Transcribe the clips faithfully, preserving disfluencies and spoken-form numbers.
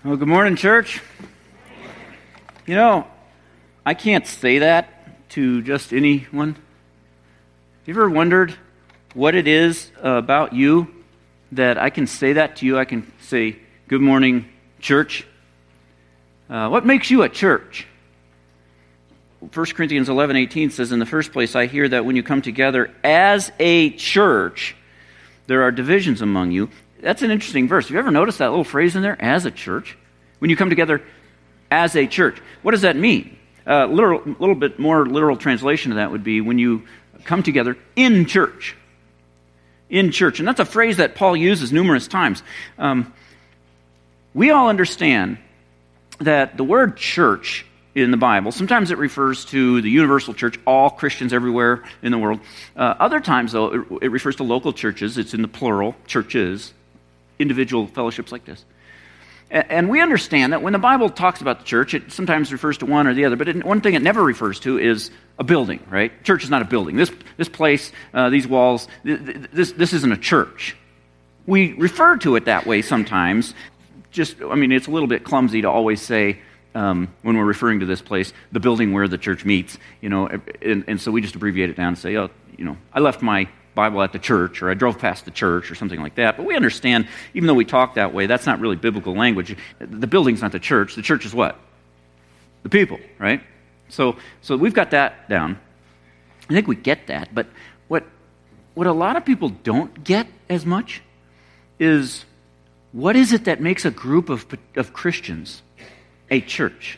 Well, good morning, church. You know, I can't say that to just anyone. Have you ever wondered what it is uh, about you that I can say that to you? I can say, good morning, church. Uh, what makes you a church? First Corinthians eleven eighteen says, in the first place, I hear that when you come together as a church, there are divisions among you. That's an interesting verse. Have you ever noticed that little phrase in there, as a church? When you come together as a church. What does that mean? A uh, little, little bit more literal translation of that would be when you come together in church. In church. And that's a phrase that Paul uses numerous times. Um, we all understand that the word church in the Bible, sometimes it refers to the universal church, all Christians everywhere in the world. Uh, other times, though, it, it refers to local churches. It's in the plural, churches, individual fellowships like this. And, and we understand that when the Bible talks about the church, it sometimes refers to one or the other, but it, one thing it never refers to is a building, right? Church is not a building. This this place, uh, these walls, th- this this isn't a church. We refer to it that way sometimes. Just, I mean, it's a little bit clumsy to always say, Um, when we're referring to this place, the building where the church meets, you know, and, and so we just abbreviate it down and say, oh, you know, I left my Bible at the church, or I drove past the church, or something like that. But we understand, even though we talk that way, that's not really biblical language. The building's not the church. The church is what? The people, right? So, so we've got that down. I think we get that. But what what a lot of people don't get as much is, what is it that makes a group of of Christians a church?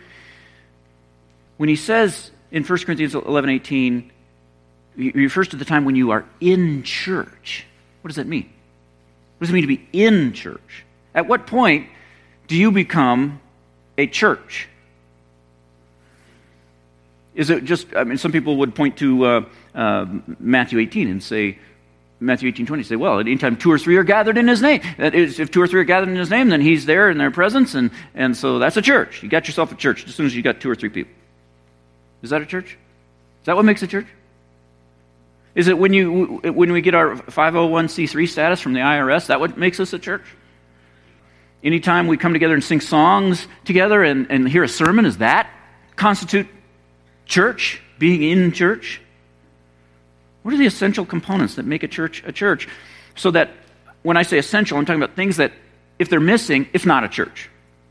When he says in First Corinthians eleven eighteen, he refers to the time when you are in church. What does that mean? What does it mean to be in church? At what point do you become a church? Is it just, I mean, some people would point to uh, uh, Matthew eighteen and say, Matthew eighteen twenty, say, well, anytime two or three are gathered in his name, that is, if two or three are gathered in his name, then he's there in their presence, and, and so that's a church. You got yourself a church as soon as you got two or three people. Is that a church? Is that what makes a church? Is it when you when we get our five oh one c three status from the I R S, that what makes us a church? Anytime we come together and sing songs together and, and hear a sermon, does that constitute church, being in church? What are the essential components that make a church a church? So that when I say essential, I'm talking about things that, if they're missing, it's not a church.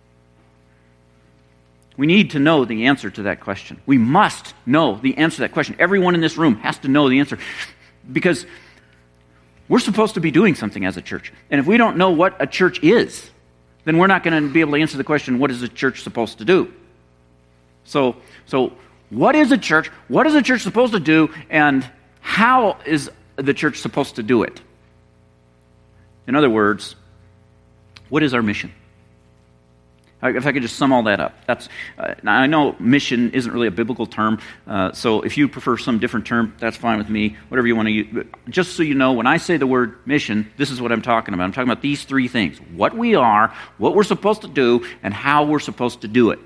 We need to know the answer to that question. We must know the answer to that question. Everyone in this room has to know the answer. Because we're supposed to be doing something as a church. And if we don't know what a church is, then we're not going to be able to answer the question, what is a church supposed to do? So, so what is a church? What is a church supposed to do? And how is the church supposed to do it? In other words, what is our mission? If I could just sum all that up. That's. Uh, now I know mission isn't really a biblical term, uh, so if you prefer some different term, that's fine with me, whatever you want to use. But just so you know, when I say the word mission, this is what I'm talking about. I'm talking about these three things: what we are, what we're supposed to do, and how we're supposed to do it.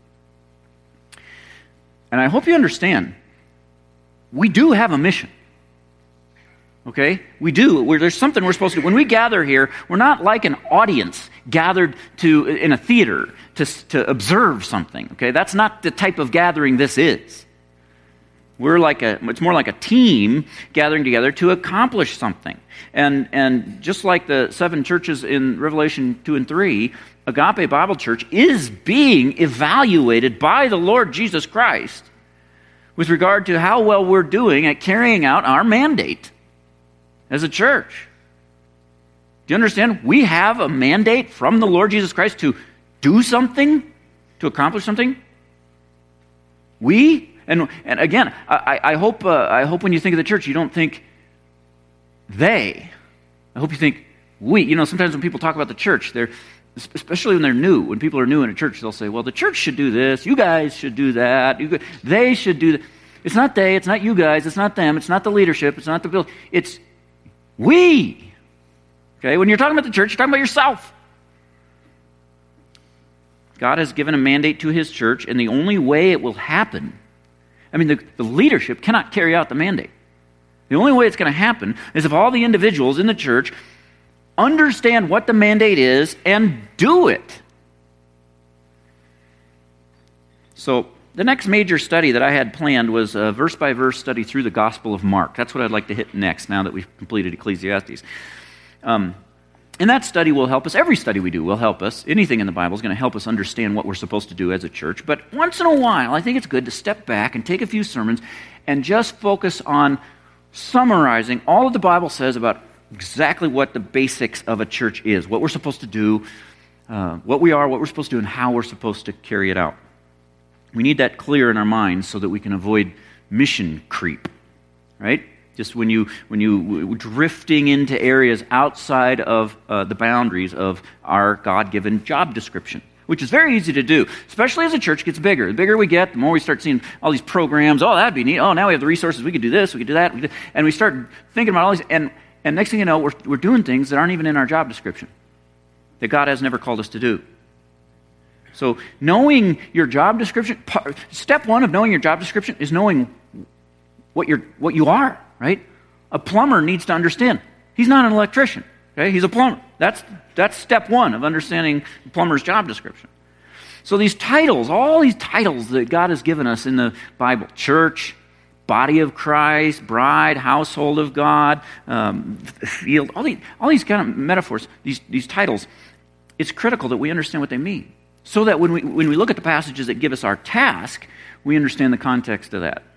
And I hope you understand, we do have a mission. Okay? We do. We're, there's something we're supposed to do. When we gather here, we're not like an audience gathered to in a theater to, to observe something. Okay? That's not the type of gathering this is. We're like a, it's more like a team gathering together to accomplish something. And, and just like the seven churches in Revelation two and three, Agape Bible Church is being evaluated by the Lord Jesus Christ with regard to how well we're doing at carrying out our mandate as a church. Do you understand? We have a mandate from the Lord Jesus Christ to do something, to accomplish something. We, and and again, I, I hope uh, I hope when you think of the church, you don't think they. I hope you think we. You know, sometimes when people talk about the church, they're, especially when they're new, when people are new in a church, they'll say, well, the church should do this, you guys should do that, you, they should do that. It's not they, it's not you guys, it's not them, it's not the leadership, it's not the building, it's we. Okay, when you're talking about the church, you're talking about yourself. God has given a mandate to his church, and the only way it will happen, I mean, the, the leadership cannot carry out the mandate. The only way it's going to happen is if all the individuals in the church understand what the mandate is and do it. So the next major study that I had planned was a verse-by-verse study through the Gospel of Mark. That's what I'd like to hit next now that we've completed Ecclesiastes. Um, and that study will help us. Every study we do will help us. Anything in the Bible is going to help us understand what we're supposed to do as a church. But once in a while, I think it's good to step back and take a few sermons and just focus on summarizing all that the Bible says about exactly what the basics of a church is, what we're supposed to do, uh, what we are, what we're supposed to do, and how we're supposed to carry it out. We need that clear in our minds so that we can avoid mission creep, right? Just when you when you drifting into areas outside of uh, the boundaries of our God-given job description, which is very easy to do, especially as a church gets bigger. The bigger we get, the more we start seeing all these programs. Oh, that'd be neat. Oh, now we have the resources. We could do this. We could do that. We could do, and we start thinking about all these. And, and next thing you know, we're, we're doing things that aren't even in our job description, that God has never called us to do. So knowing your job description, step one of knowing your job description is knowing what you're what you are, right? A plumber needs to understand. He's not an electrician, okay? He's a plumber. That's that's step one of understanding the plumber's job description. So these titles, all these titles that God has given us in the Bible, church, body of Christ, bride, household of God, um, field, all these, all these kind of metaphors, these, these titles, it's critical that we understand what they mean. So that when we when we look at the passages that give us our task, we understand the context of that.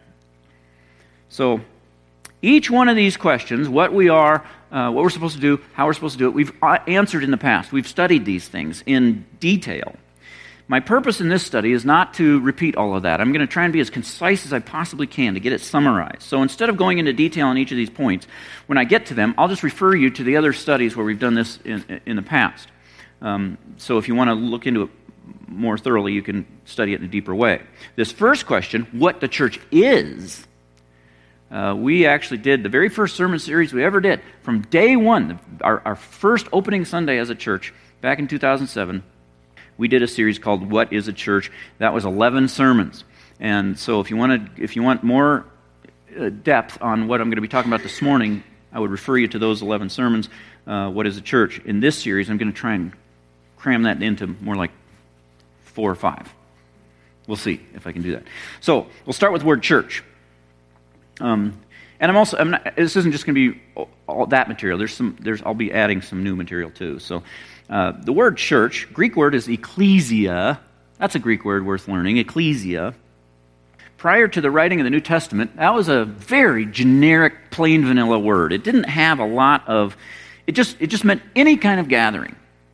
So each one of these questions, what we are, uh, what we're supposed to do, how we're supposed to do it, we've answered in the past. We've studied these things in detail. My purpose in this study is not to repeat all of that. I'm going to try and be as concise as I possibly can to get it summarized. So instead of going into detail on each of these points, when I get to them, I'll just refer you to the other studies where we've done this in, in the past. Um, so if you want to look into it more thoroughly, you can study it in a deeper way. This first question, what the church is, uh, we actually did the very first sermon series we ever did. From day one, our, our first opening Sunday as a church, back in two thousand seven, we did a series called What is a Church? That was eleven sermons. And so if you want to, if you want more uh, depth on what I'm going to be talking about this morning, I would refer you to those eleven sermons, uh, What is a Church? In this series, I'm going to try and cram that into more like four or five. We'll see if I can do that. So we'll start with the word church. Um, and I'm also, I'm not, this isn't just going to be all, all that material. There's some, there's, I'll be adding some new material too. So uh, the word church, Greek word is ecclesia. That's a Greek word worth learning, ecclesia. Prior to the writing of the New Testament, that was a very generic, plain vanilla word. It didn't have a lot of, it just, it just meant any kind of gathering.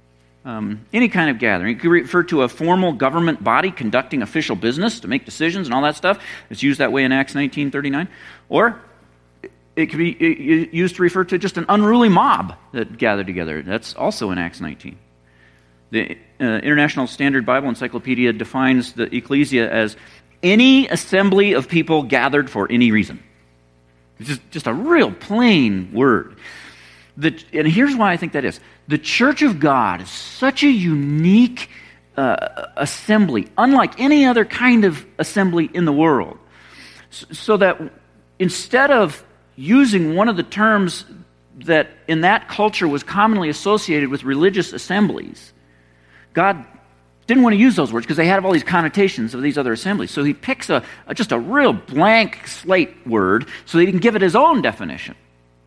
Um, any kind of gathering. It could refer to a formal government body conducting official business to make decisions and all that stuff. It's used that way in Acts nineteen thirty-nine. Or it could be used to refer to just an unruly mob that gathered together. That's also in Acts nineteen. The uh, International Standard Bible Encyclopedia defines the ecclesia as any assembly of people gathered for any reason. It's just, just a real plain word. The, and here's why I think that is. The Church of God is such a unique uh, assembly, unlike any other kind of assembly in the world. So, so that instead of using one of the terms that in that culture was commonly associated with religious assemblies, God didn't want to use those words because they had all these connotations of these other assemblies. So he picks a, a just a real blank slate word so that he can give it his own definition.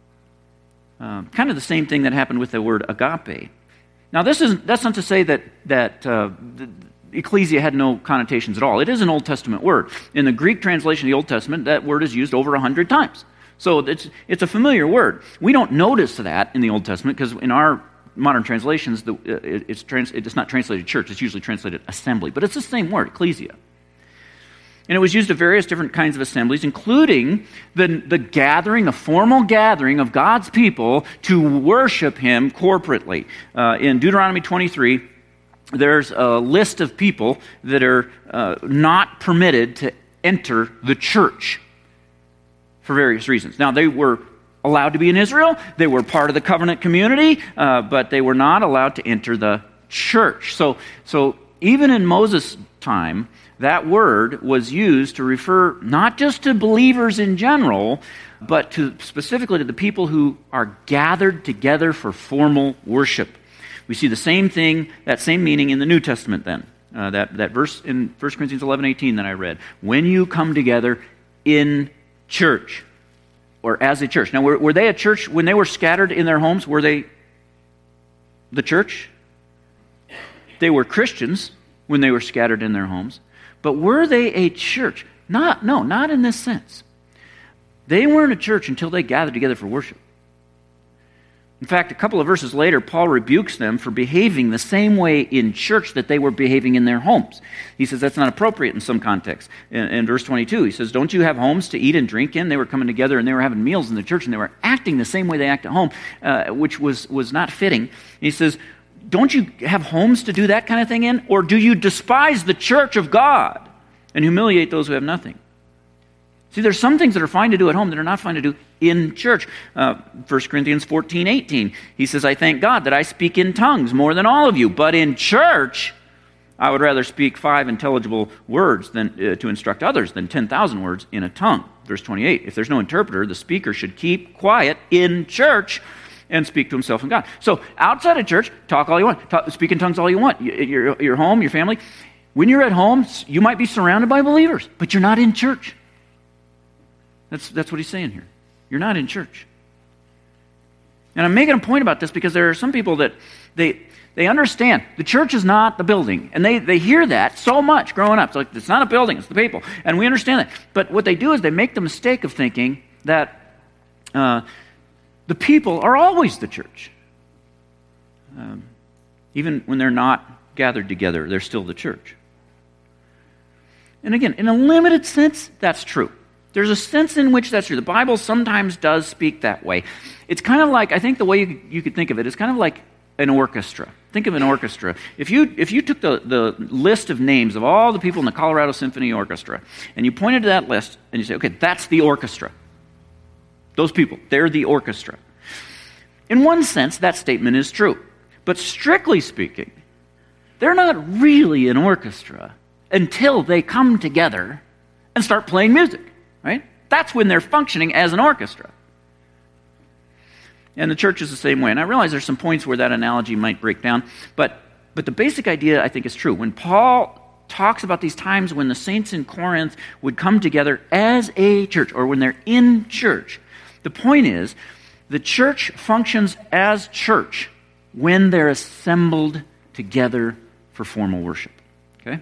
Um, kind of the same thing that happened with the word agape. Now, this is that's not to say that that uh, the, ecclesia had no connotations at all. It is an Old Testament word. In the Greek translation of the Old Testament, that word is used over a hundred times. So it's it's a familiar word. We don't notice that in the Old Testament because in our modern translations, the, it, it's trans, it's not translated church. It's usually translated assembly, but it's the same word, ecclesia. And it was used of various different kinds of assemblies, including the, the gathering, the formal gathering of God's people to worship Him corporately. Uh, in Deuteronomy twenty-three, there's a list of people that are uh, not permitted to enter the church for various reasons. Now, they were allowed to be in Israel. They were part of the covenant community, uh, but they were not allowed to enter the church. So, so even in Moses' time, that word was used to refer not just to believers in general, but to specifically to the people who are gathered together for formal worship. We see the same thing, that same meaning in the New Testament then. Uh, that, that verse in First Corinthians eleven eighteen that I read. When you come together in church, or as a church. Now, were, were they a church when they were scattered in their homes? Were they the church? They were Christians when they were scattered in their homes. But were they a church? Not, no, not in this sense. They weren't a church until they gathered together for worship. In fact, a couple of verses later, Paul rebukes them for behaving the same way in church that they were behaving in their homes. He says that's not appropriate in some contexts. In, in verse twenty-two, he says, don't you have homes to eat and drink in? They were coming together and they were having meals in the church and they were acting the same way they act at home, uh, which was, was not fitting. And he says, don't you have homes to do that kind of thing in? Or do you despise the church of God and humiliate those who have nothing? See, there's some things that are fine to do at home that are not fine to do in church. Uh, First Corinthians fourteen eighteen, he says, I thank God that I speak in tongues more than all of you, but in church I would rather speak five intelligible words than uh, to instruct others than ten thousand words in a tongue. Verse twenty-eight, if there's no interpreter, the speaker should keep quiet in church and speak to himself and God. So outside of church, talk all you want. Talk, speak in tongues all you want. Your, your home, your family. When you're at home, you might be surrounded by believers, but you're not in church. That's, that's what he's saying here. You're not in church. And I'm making a point about this because there are some people that they they understand the church is not the building. And they, they hear that so much growing up. It's like, it's not a building, it's the people. And we understand that. But what they do is they make the mistake of thinking that uh, the people are always the church. Um, even when they're not gathered together, they're still the church. And again, in a limited sense, that's true. There's a sense in which that's true. The Bible sometimes does speak that way. It's kind of like, I think the way you, you could think of it is kind of like an orchestra. Think of an orchestra. If you if you took the, the list of names of all the people in the Colorado Symphony Orchestra, and you pointed to that list, and you say, okay, that's the orchestra. Those people, they're the orchestra. In one sense, that statement is true. But strictly speaking, they're not really an orchestra until they come together and start playing music. Right? That's when they're functioning as an orchestra. And the church is the same way. And I realize there's some points where that analogy might break down, but, but the basic idea, I think, is true. When Paul talks about these times when the saints in Corinth would come together as a church, or when they're in church, the point is the church functions as church when they're assembled together for formal worship. Okay?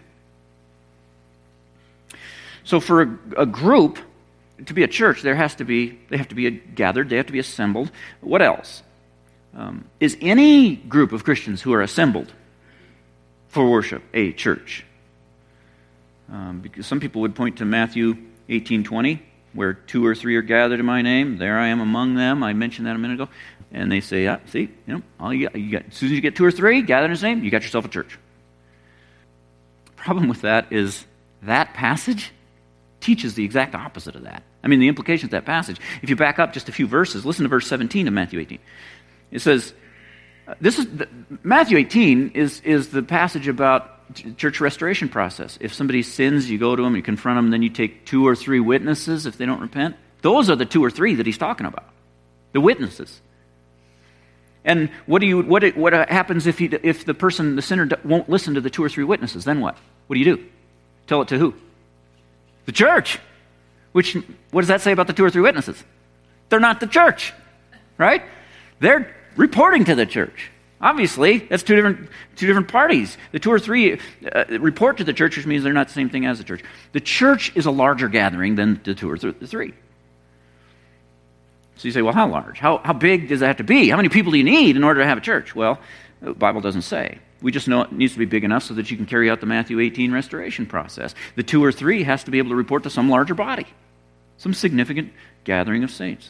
So for a, a group to be a church, there has to be they have to be gathered, they have to be assembled. What else? Um, is any group of Christians who are assembled for worship a church? Um, because some people would point to Matthew eighteen twenty, where two or three are gathered in my name, there I am among them. I mentioned that a minute ago, and they say, yeah, see, you know, all you got, you got, as soon as you get two or three gathered in His name, you got yourself a church. The problem with that is that passage teaches the exact opposite of that. I mean, the implications of that passage. If you back up just a few verses, listen to verse seventeen of Matthew eighteen. It says, "This is the, Matthew eighteen is is the passage about church restoration process. If somebody sins, you go to them, you confront them, then you take two or three witnesses if they don't repent. Those are the two or three that he's talking about, the witnesses. And what do you what what happens if he if the person the sinner won't listen to the two or three witnesses? Then what? What do you do? Tell it to who? The church. Which, what does that say about the two or three witnesses? They're not the church, right? They're reporting to the church. Obviously, that's two different two different parties. The two or three uh, report to the church, which means they're not the same thing as the church. The church is a larger gathering than the two or th- the three. So you say, well, how large? How how big does that have to be? How many people do you need in order to have a church? Well, the Bible doesn't say. We just know it needs to be big enough so that you can carry out the Matthew eighteen restoration process. The two or three has to be able to report to some larger body, some significant gathering of saints.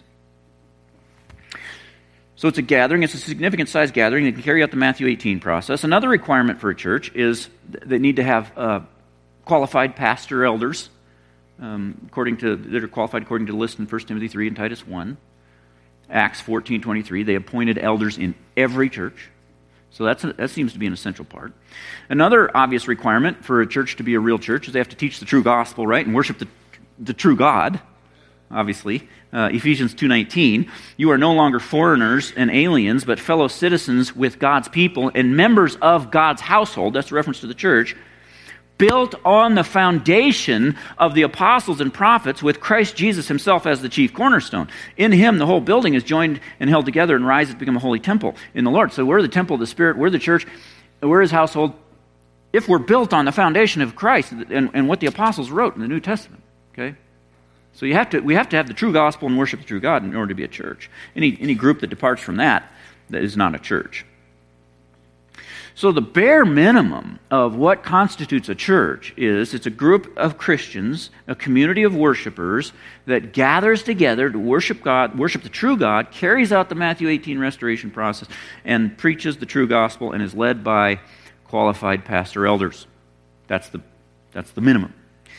So it's a gathering, it's a significant size gathering that can carry out the Matthew eighteen process. Another requirement for a church is they need to have uh, qualified pastor elders, um, according to that are qualified according to the list in First Timothy three and Titus one. Acts fourteen twenty-three, they appointed elders in every church. So that's a, that seems to be an essential part. Another obvious requirement for a church to be a real church is they have to teach the true gospel, right, and worship the, the true God, obviously. Uh, Ephesians two nineteen, you are no longer foreigners and aliens, but fellow citizens with God's people and members of God's household. That's a reference to the church. built on the foundation of the apostles and prophets with Christ Jesus himself as the chief cornerstone. In him, the whole building is joined and held together and rises to become a holy temple in the Lord. So we're the temple of the Spirit, we're the church, we're his household, if we're built on the foundation of Christ and, and what the apostles wrote in the New Testament. Okay? So you have to, we have to have the true gospel and worship the true God in order to be a church. Any, any group that departs from that, that is not a church. So the bare minimum of what constitutes a church is it's a group of Christians, a community of worshipers that gathers together to worship God, worship the true God, carries out the Matthew eighteen restoration process, and preaches the true gospel and is led by qualified pastor elders. That's the, that's the minimum.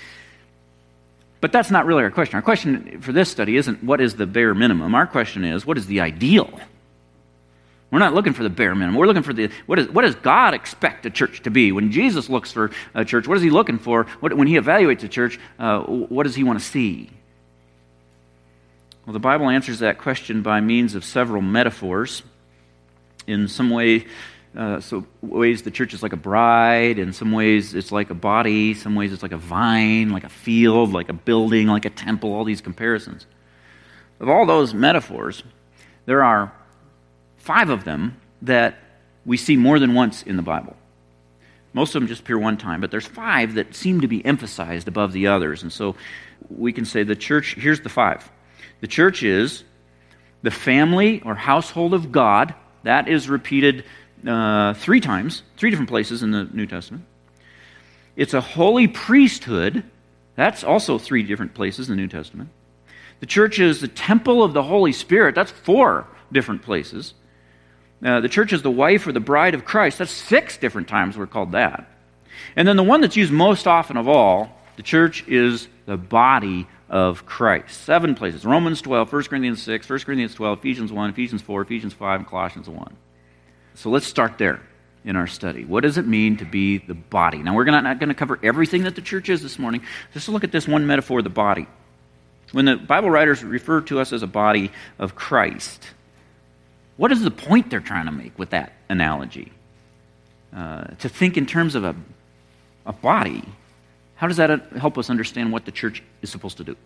But that's not really our question. Our question for this study isn't what is the bare minimum. Our question is what is the ideal? We're not looking for the bare minimum. We're looking for the, what, is, what does God expect a church to be? When Jesus looks for a church, what is he looking for? What, when he evaluates a church, uh, what does he want to see? Well, the Bible answers that question by means of several metaphors. In some way, uh, so ways the church is like a bride. In some ways, it's like a body. Some ways, it's like a vine, like a field, like a building, like a temple, all these comparisons. Of all those metaphors, there are five of them that we see more than once in the Bible. Most of them just appear one time, but there's five that seem to be emphasized above the others. And so we can say the church, here's the five. The church is the family or household of God. That is repeated uh, three times, three different places in the New Testament. It's a holy priesthood. That's also three different places in the New Testament. The church is the temple of the Holy Spirit. That's four different places. Uh, the church is the wife or the bride of Christ. That's six different times we're called that. And then the one that's used most often of all, the church is the body of Christ. Seven places. Romans twelve, First Corinthians six, First Corinthians twelve, Ephesians one, Ephesians four, Ephesians five, and Colossians one. So let's start there in our study. What does it mean to be the body? Now, we're not, not going to cover everything that the church is this morning. Just look at this one metaphor, the body. When the Bible writers refer to us as a body of Christ, what is the point they're trying to make with that analogy? Uh, to think in terms of a, a body, how does that help us understand what the church is supposed to do?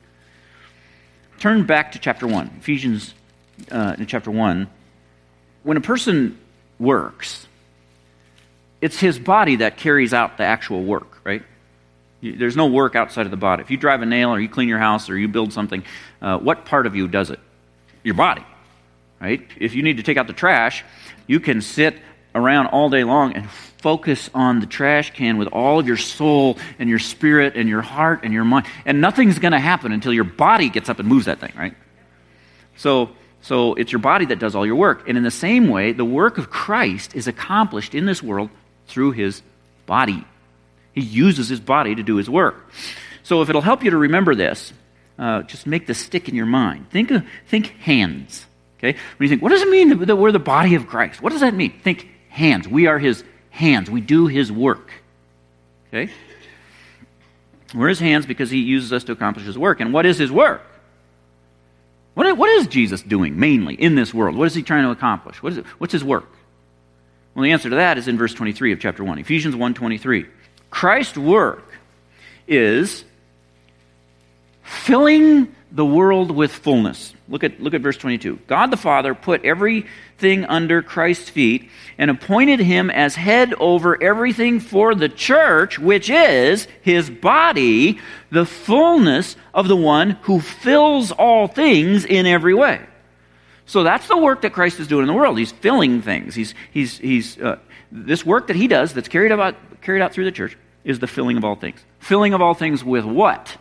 Turn back to chapter one, Ephesians uh, in chapter one. When a person works, it's his body that carries out the actual work, right? There's no work outside of the body. If you drive a nail or you clean your house or you build something, uh, what part of you does it? Your body. Right? If you need to take out the trash, you can sit around all day long and focus on the trash can with all of your soul and your spirit and your heart and your mind. And nothing's going to happen until your body gets up and moves that thing, right? So, so it's your body that does all your work. And in the same way, the work of Christ is accomplished in this world through his body. He uses his body to do his work. So if it'll help you to remember this, uh, just make this stick in your mind. Think of, think hands. Okay? When you think, what does it mean that we're the body of Christ? What does that mean? Think hands. We are his hands. We do his work. Okay? We're his hands because he uses us to accomplish his work. And what is his work? What, what is Jesus doing mainly in this world? What is he trying to accomplish? What is it, what's his work? Well, the answer to that is in verse twenty-three of chapter one. Ephesians one twenty-three. Christ's work is filling the world with fullness. Look at, look at verse twenty-two. God the Father put everything under Christ's feet and appointed him as head over everything for the church, which is his body, the fullness of the one who fills all things in every way. So that's the work that Christ is doing in the world. He's filling things. He's, he's, he's, uh, this work that he does that's carried out, carried out through the church is the filling of all things. Filling of all things with what?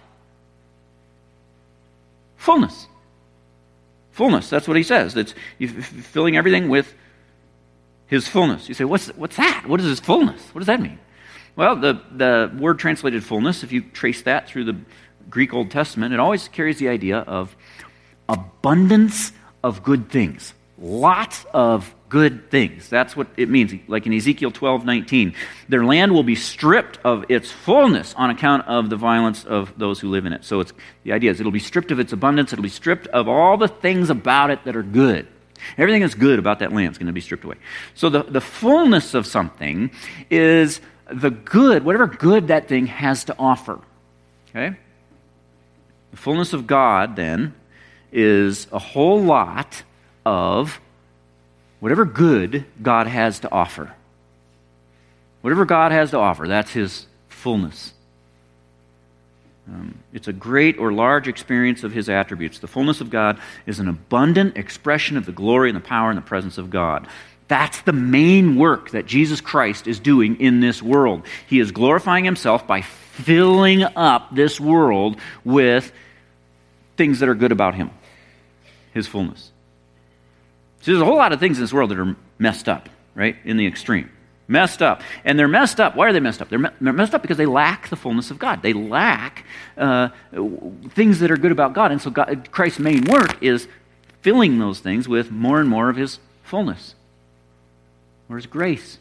Fullness. Fullness, that's what he says. That's filling everything with his fullness. You say, what's what's that? What is his fullness? What does that mean? Well, the, the word translated fullness, if you trace that through the Greek Old Testament, it always carries the idea of abundance of good things. Lots of good things. That's what it means. Like in Ezekiel twelve nineteen, their land will be stripped of its fullness on account of the violence of those who live in it. So it's the idea is it'll be stripped of its abundance. It'll be stripped of all the things about it that are good. Everything that's good about that land is going to be stripped away. So the, the fullness of something is the good, whatever good that thing has to offer. Okay? The fullness of God, then, is a whole lot of whatever good God has to offer. Whatever God has to offer, that's His fullness. Um, it's a great or large experience of His attributes. The fullness of God is an abundant expression of the glory and the power and the presence of God. That's the main work that Jesus Christ is doing in this world. He is glorifying Himself by filling up this world with things that are good about Him. His fullness. So there's a whole lot of things in this world that are messed up, right? In the extreme. Messed up. And they're messed up. Why are they messed up? They're, me- they're messed up because they lack the fullness of God. They lack uh, things that are good about God. And so God, Christ's main work is filling those things with more and more of His fullness, or His grace.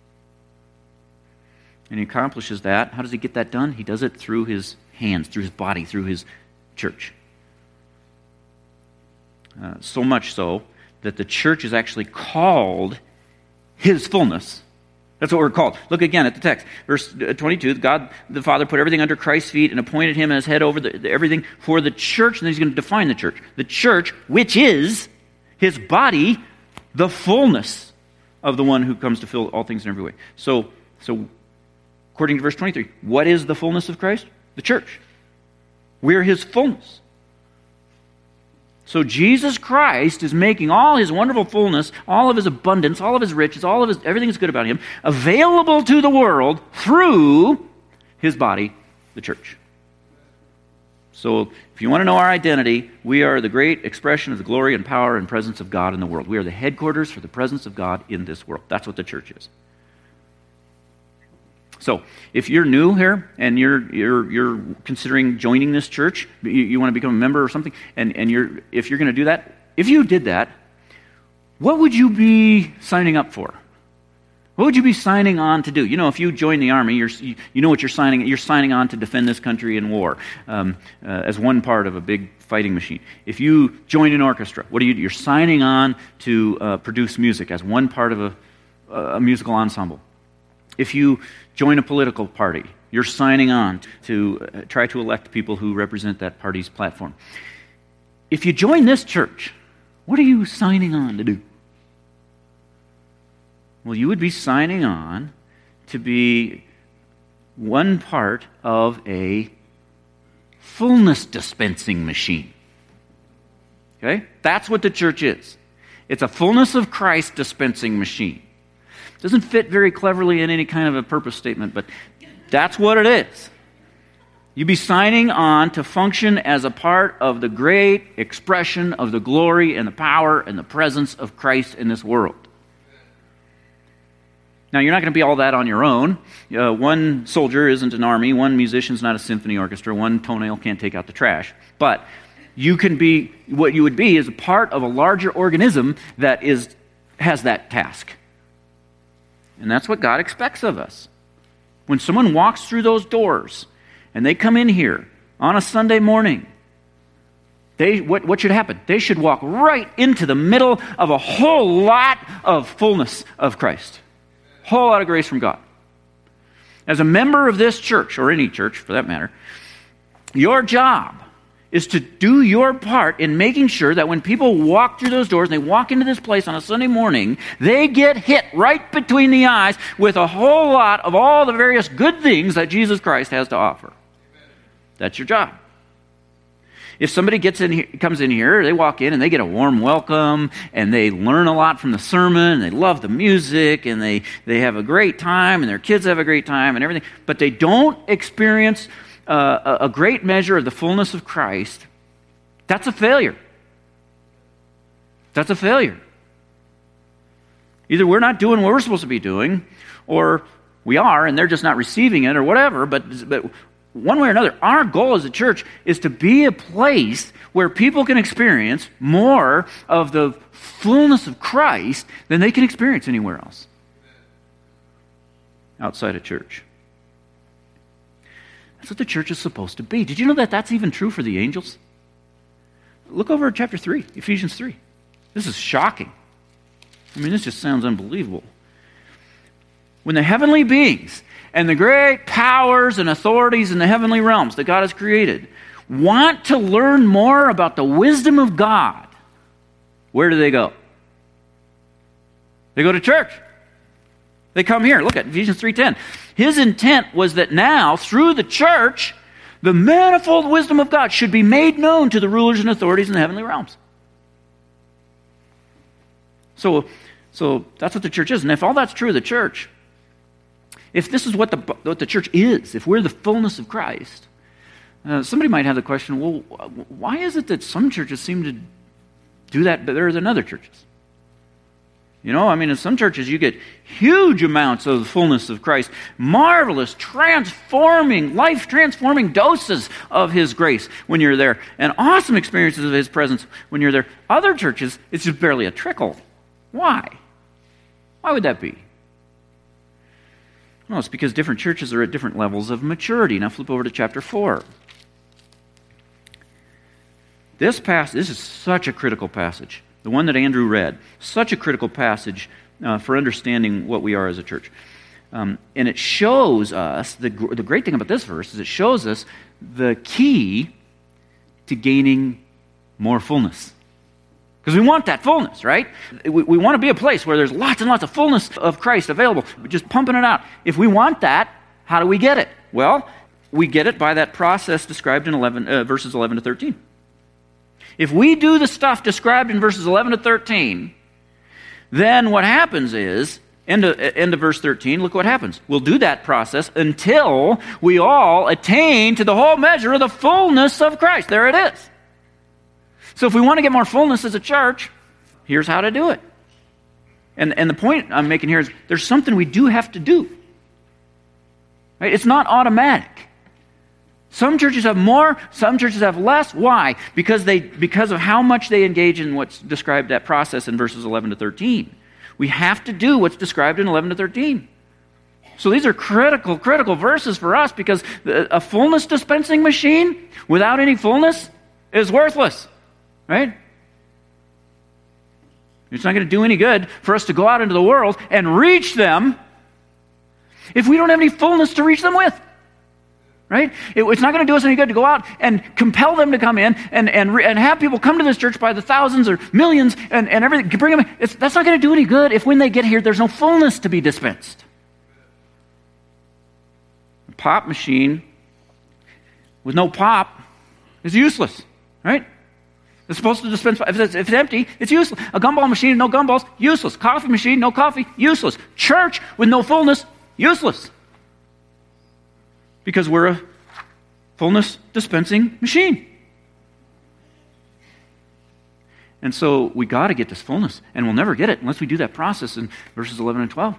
And He accomplishes that. How does He get that done? He does it through His hands, through His body, through His church. Uh, so much so that the church is actually called His fullness. That's what we're called. Look again at the text. Verse twenty-two, God the Father put everything under Christ's feet and appointed Him as head over the, the, everything for the church. And then He's going to define the church. The church, which is His body, the fullness of the one who comes to fill all things in every way. So, so according to verse twenty-three, what is the fullness of Christ? The church. We're His fullness. So Jesus Christ is making all His wonderful fullness, all of His abundance, all of His riches, all of His everything that's good about Him, available to the world through His body, the church. So if you want to know our identity, we are the great expression of the glory and power and presence of God in the world. We are the headquarters for the presence of God in this world. That's what the church is. So, if you're new here and you're you're you're considering joining this church, you, you want to become a member or something, and, and you're if you're going to do that, if you did that, what would you be signing up for? What would you be signing on to do? You know, if you join the army, you're you, you know what you're signing. You're signing on to defend this country in war um, uh, as one part of a big fighting machine. If you join an orchestra, what do you do? You're signing on to uh, produce music as one part of a, a musical ensemble. If you join a political party, you're signing on to uh, try to elect people who represent that party's platform. If you join this church, what are you signing on to do? Well, you would be signing on to be one part of a fullness dispensing machine. Okay? That's what the church is. It's a fullness of Christ dispensing machine. Doesn't fit very cleverly in any kind of a purpose statement, but that's what it is. You'd be signing on to function as a part of the great expression of the glory and the power and the presence of Christ in this world. Now, you're not going to be all that on your own. Uh, one soldier isn't an army. One musician's not a symphony orchestra. One toenail can't take out the trash. But you can be, what you would be is a part of a larger organism that is has that task. And that's what God expects of us. When someone walks through those doors and they come in here on a Sunday morning, they what, what should happen? They should walk right into the middle of a whole lot of fullness of Christ. Whole lot of grace from God. As a member of this church, or any church for that matter, your job is to do your part in making sure that when people walk through those doors and they walk into this place on a Sunday morning, they get hit right between the eyes with a whole lot of all the various good things that Jesus Christ has to offer. That's your job. If somebody gets in here, comes in here, they walk in and they get a warm welcome and they learn a lot from the sermon and they love the music and they, they have a great time and their kids have a great time and everything, but they don't experience uh, a, a great measure of the fullness of Christ, that's a failure. That's a failure. Either we're not doing what we're supposed to be doing, or we are and they're just not receiving it or whatever, but but one way or another, our goal as a church is to be a place where people can experience more of the fullness of Christ than they can experience anywhere else outside of church. That's what the church is supposed to be. Did you know that that's even true for the angels? Look over at chapter three, Ephesians three. This is shocking. I mean, this just sounds unbelievable. When the heavenly beings and the great powers and authorities in the heavenly realms that God has created want to learn more about the wisdom of God, where do they go? They go to church. They come here. Look at Ephesians three ten. His intent was that now, through the church, the manifold wisdom of God should be made known to the rulers and authorities in the heavenly realms. So, so that's what the church is. And if all that's true of the church, if this is what the, what the church is, if we're the fullness of Christ, uh, somebody might have the question, well, why is it that some churches seem to do that better than other churches? You know, I mean, in some churches you get huge amounts of the fullness of Christ, marvelous, transforming, life-transforming doses of His grace when you're there, and awesome experiences of His presence when you're there. Other churches, it's just barely a trickle. Why? Why would that be? Well, it's because different churches are at different levels of maturity. Now flip over to chapter four. This passage, this is such a critical passage. The one that Andrew read, such a critical passage uh, for understanding what we are as a church. Um, and it shows us, the, the great thing about this verse is it shows us the key to gaining more fullness. Because we want that fullness, right? We, we want to be a place where there's lots and lots of fullness of Christ available. We're just pumping it out. If we want that, how do we get it? Well, we get it by that process described in eleven, uh, verses eleven to thirteen. If we do the stuff described in verses eleven to thirteen, then what happens is, end of, end of verse thirteen, look what happens. We'll do that process until we all attain to the whole measure of the fullness of Christ. There it is. So if we want to get more fullness as a church, here's how to do it. And, and the point I'm making here is there's something we do have to do. Right? It's not automatic. Some churches have more, some churches have less. Why? Because they because of how much they engage in what's described that process in verses eleven to thirteen. We have to do what's described in eleven to thirteen. So these are critical, critical verses for us because a fullness dispensing machine without any fullness is worthless. Right? It's not going to do any good for us to go out into the world and reach them if we don't have any fullness to reach them with. Right? It, it's not going to do us any good to go out and compel them to come in and, and, and have people come to this church by the thousands or millions and, and everything. Bring them in. It's, that's not going to do any good if when they get here there's no fullness to be dispensed. A pop machine with no pop is useless. Right? It's supposed to dispense. If it's, if it's empty, it's useless. A gumball machine, no gumballs, useless. Coffee machine, no coffee, useless. Church with no fullness, useless. Because we're a fullness dispensing machine. And so we got to get this fullness, and we'll never get it unless we do that process in verses eleven and twelve.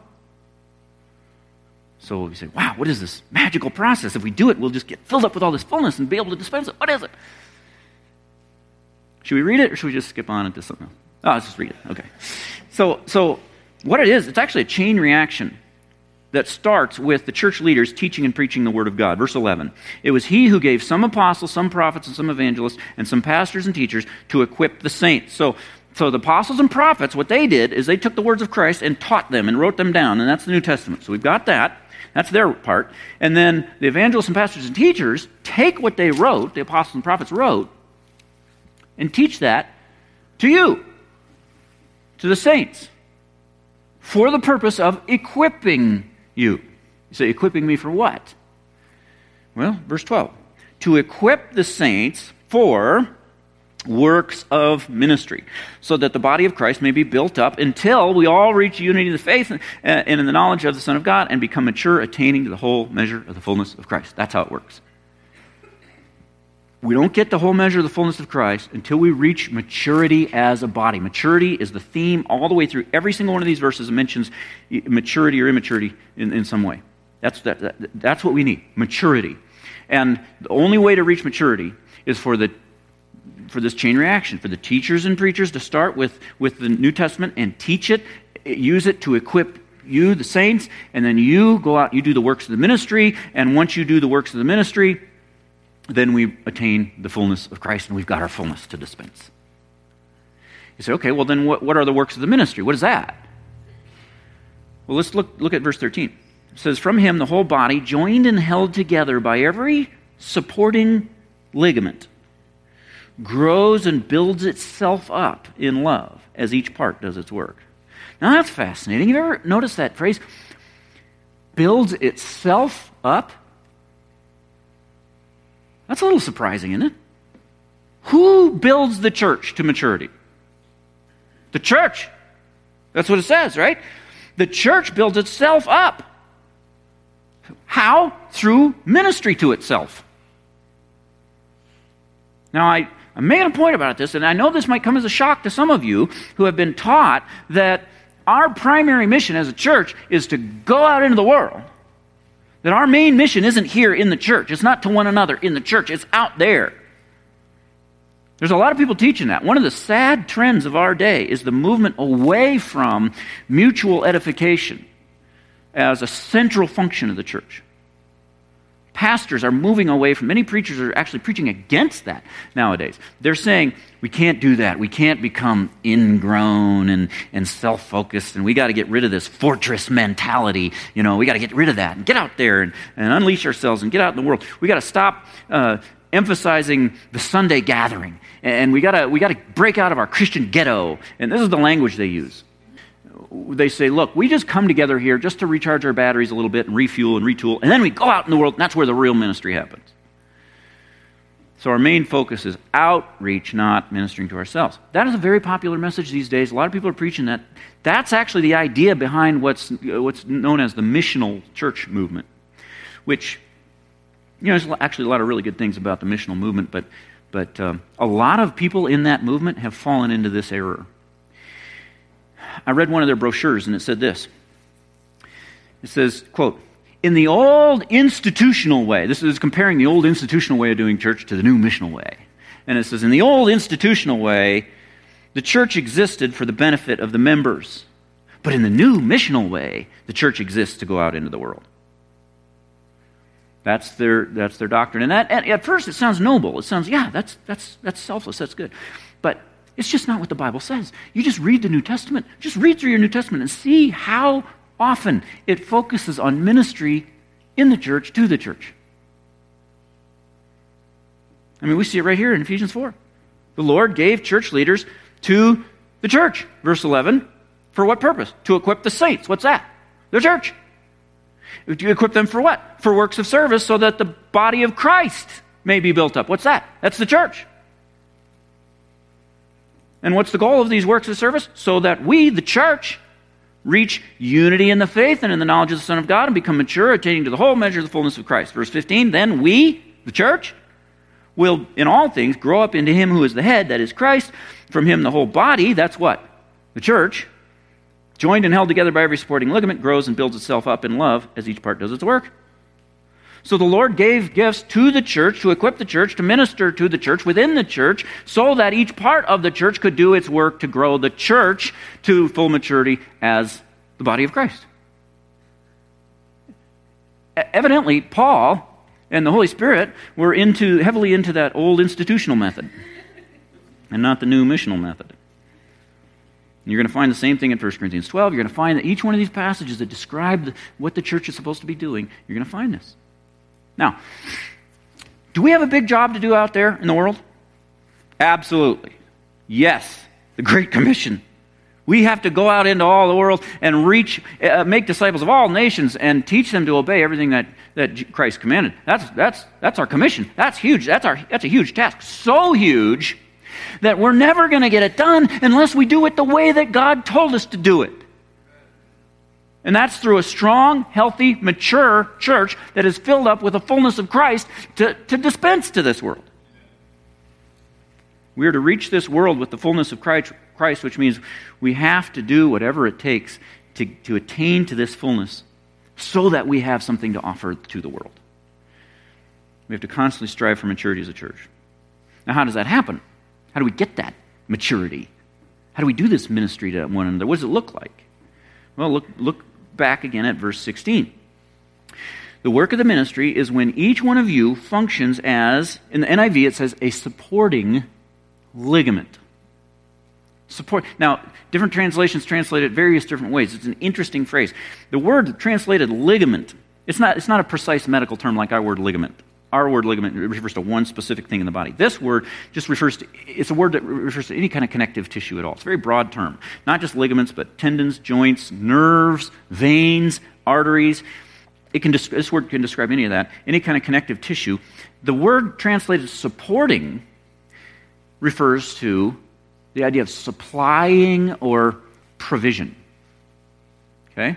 So we say, wow, what is this magical process? If we do it, we'll just get filled up with all this fullness and be able to dispense it. What is it? Should we read it, or should we just skip on into something else? Oh, let's just read it. Okay. So, so what it is, it's actually a chain reaction that starts with the church leaders teaching and preaching the Word of God. Verse eleven. It was He who gave some apostles, some prophets, and some evangelists, and some pastors and teachers to equip the saints. So, so the apostles and prophets, what they did is they took the words of Christ and taught them and wrote them down, and that's the New Testament. So we've got that. That's their part. And then the evangelists and pastors and teachers take what they wrote, the apostles and prophets wrote, and teach that to you, to the saints, for the purpose of equipping you. You say, equipping me for what? Well, verse twelve. To equip the saints for works of ministry, so that the body of Christ may be built up until we all reach unity of the faith and, and in the knowledge of the Son of God and become mature, attaining to the whole measure of the fullness of Christ. That's how it works. We don't get the whole measure of the fullness of Christ until we reach maturity as a body. Maturity is the theme all the way through. Every single one of these verses mentions maturity or immaturity in, in some way. That's, that, that, that's what we need, maturity. And the only way to reach maturity is for the for this chain reaction, for the teachers and preachers to start with, with the New Testament and teach it, use it to equip you, the saints, and then you go out, you do the works of the ministry, and once you do the works of the ministry, then we attain the fullness of Christ, and we've got our fullness to dispense. You say, okay, well then what, what are the works of the ministry? What is that? Well, let's look, look at verse thirteen. It says, from him the whole body, joined and held together by every supporting ligament, grows and builds itself up in love as each part does its work. Now that's fascinating. Have you ever noticed that phrase? Builds itself up? That's a little surprising, isn't it? Who builds the church to maturity? The church. That's what it says, right? The church builds itself up. How? Through ministry to itself. Now, I, I made a point about this, and I know this might come as a shock to some of you who have been taught that our primary mission as a church is to go out into the world. That our main mission isn't here in the church. It's not to one another in the church. It's out there. There's a lot of people teaching that. One of the sad trends of our day is the movement away from mutual edification as a central function of the church. Pastors are moving away from, many preachers are actually preaching against that nowadays. They're saying, we can't do that. We can't become ingrown and, and self-focused, and we got to get rid of this fortress mentality. You know, we got to get rid of that and get out there and, and unleash ourselves and get out in the world. We got to stop uh, emphasizing the Sunday gathering, and we got to we got to break out of our Christian ghetto. And this is the language they use. They say, look, we just come together here just to recharge our batteries a little bit and refuel and retool, and then we go out in the world, and that's where the real ministry happens. So our main focus is outreach, not ministering to ourselves. That is a very popular message these days. A lot of people are preaching that. That's actually the idea behind what's what's known as the missional church movement, which, you know, there's actually a lot of really good things about the missional movement, but, but um, a lot of people in that movement have fallen into this error. I read one of their brochures, and it said this. It says, quote, in the old institutional way, this is comparing the old institutional way of doing church to the new missional way. And it says, in the old institutional way, the church existed for the benefit of the members. But in the new missional way, the church exists to go out into the world. That's their that's their doctrine. And that, at, at first it sounds noble. It sounds, yeah, that's that's that's selfless, that's good. But it's just not what the Bible says. You just read the New Testament. Just read through your New Testament and see how often it focuses on ministry in the church to the church. I mean, we see it right here in Ephesians four. The Lord gave church leaders to the church. Verse eleven, for what purpose? To equip the saints. What's that? The church. You equip them for what? For works of service so that the body of Christ may be built up. What's that? That's the church. And what's the goal of these works of service? So that we, the church, reach unity in the faith and in the knowledge of the Son of God and become mature, attaining to the whole measure of the fullness of Christ. Verse fifteen, then we, the church, will in all things grow up into him who is the head, that is Christ. From him the whole body, that's what? The church, joined and held together by every supporting ligament, grows and builds itself up in love as each part does its work. So the Lord gave gifts to the church, to equip the church, to minister to the church within the church, so that each part of the church could do its work to grow the church to full maturity as the body of Christ. Evidently, Paul and the Holy Spirit were into heavily into that old institutional method and not the new missional method. You're going to find the same thing in First Corinthians twelve. You're going to find that each one of these passages that describe the, what the church is supposed to be doing, you're going to find this. Now, do we have a big job to do out there in the world? Absolutely. Yes, the Great Commission. We have to go out into all the world and reach, uh, make disciples of all nations and teach them to obey everything that, that Christ commanded. That's that's that's our commission. That's huge. That's our that's a huge task. So huge that we're never going to get it done unless we do it the way that God told us to do it. And that's through a strong, healthy, mature church that is filled up with the fullness of Christ to, to dispense to this world. We are to reach this world with the fullness of Christ, Christ, which means we have to do whatever it takes to, to attain to this fullness so that we have something to offer to the world. We have to constantly strive for maturity as a church. Now, how does that happen? How do we get that maturity? How do we do this ministry to one another? What does it look like? Well, look, look back again at verse sixteen. The work of the ministry is when each one of you functions as, in the N I V it says, a supporting ligament. Support. Now, different translations translate it various different ways. It's an interesting phrase. The word translated ligament, it's not, it's not a precise medical term like our word ligament. Our word ligament refers to one specific thing in the body. This word just refers to, it's a word that refers to any kind of connective tissue at all. It's a very broad term. Not just ligaments, but tendons, joints, nerves, veins, arteries. It can, this word can describe any of that, any kind of connective tissue. The word translated supporting refers to the idea of supplying or provision. Okay?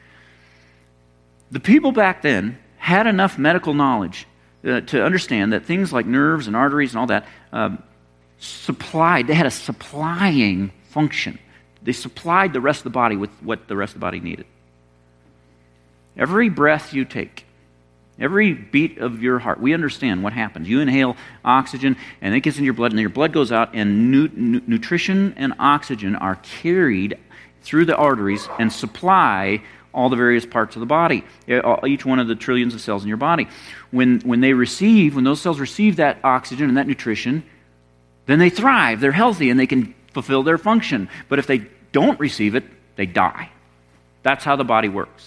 The people back then had enough medical knowledge uh, to understand that things like nerves and arteries and all that um, supplied, they had a supplying function. They supplied the rest of the body with what the rest of the body needed. Every breath you take, every beat of your heart, we understand what happens. You inhale oxygen, and it gets in your blood, and your blood goes out, and nu- nu- nutrition and oxygen are carried through the arteries and supply all the various parts of the body, each one of the trillions of cells in your body. When, when they receive, when those cells receive that oxygen and that nutrition, then they thrive, they're healthy, and they can fulfill their function. But if they don't receive it, they die. That's how the body works.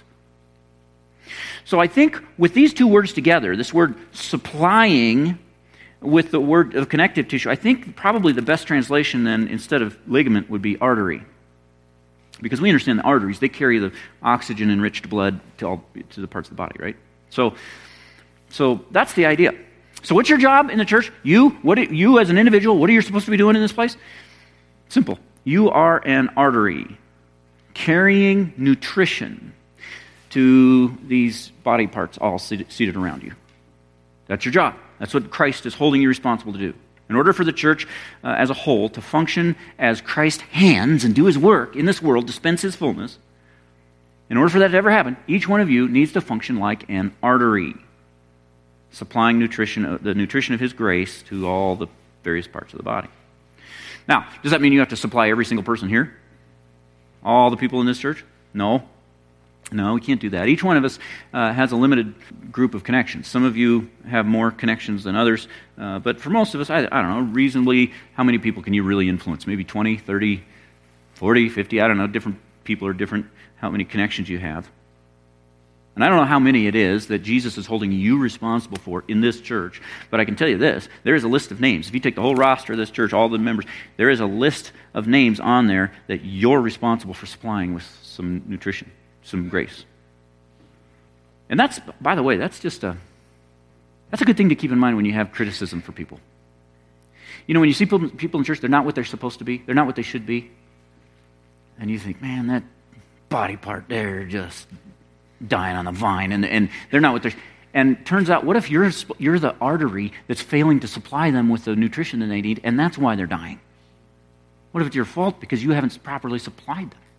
So I think with these two words together, this word supplying with the word of connective tissue, I think probably the best translation then instead of ligament would be artery. Because we understand the arteries, they carry the oxygen-enriched blood to all to the parts of the body, right? So, so that's the idea. So what's your job in the church? You, what you as an individual, what are you supposed to be doing in this place? Simple. You are an artery carrying nutrition to these body parts all seated around you. That's your job. That's what Christ is holding you responsible to do. In order for the church uh, as a whole to function as Christ's hands and do his work in this world, dispense his fullness, in order for that to ever happen, each one of you needs to function like an artery, supplying nutrition, the nutrition of his grace to all the various parts of the body. Now, does that mean you have to supply every single person here? All the people in this church? No. No, we can't do that. Each one of us uh, has a limited group of connections. Some of you have more connections than others, uh, but for most of us, I, I don't know, reasonably, how many people can you really influence? Maybe twenty, thirty, forty, fifty, I don't know. Different people are different, how many connections you have. And I don't know how many it is that Jesus is holding you responsible for in this church, but I can tell you this, there is a list of names. If you take the whole roster of this church, all the members, there is a list of names on there that you're responsible for supplying with some nutrition, some grace. And that's, by the way, that's just a, that's a good thing to keep in mind when you have criticism for people. You know, when you see people, people in church, they're not what they're supposed to be, they're not what they should be, and you think, man, that body part there just dying on the vine, and, and they're not what they're... And turns out, what if you're you're the artery that's failing to supply them with the nutrition that they need, and that's why they're dying? What if it's your fault because you haven't properly supplied them?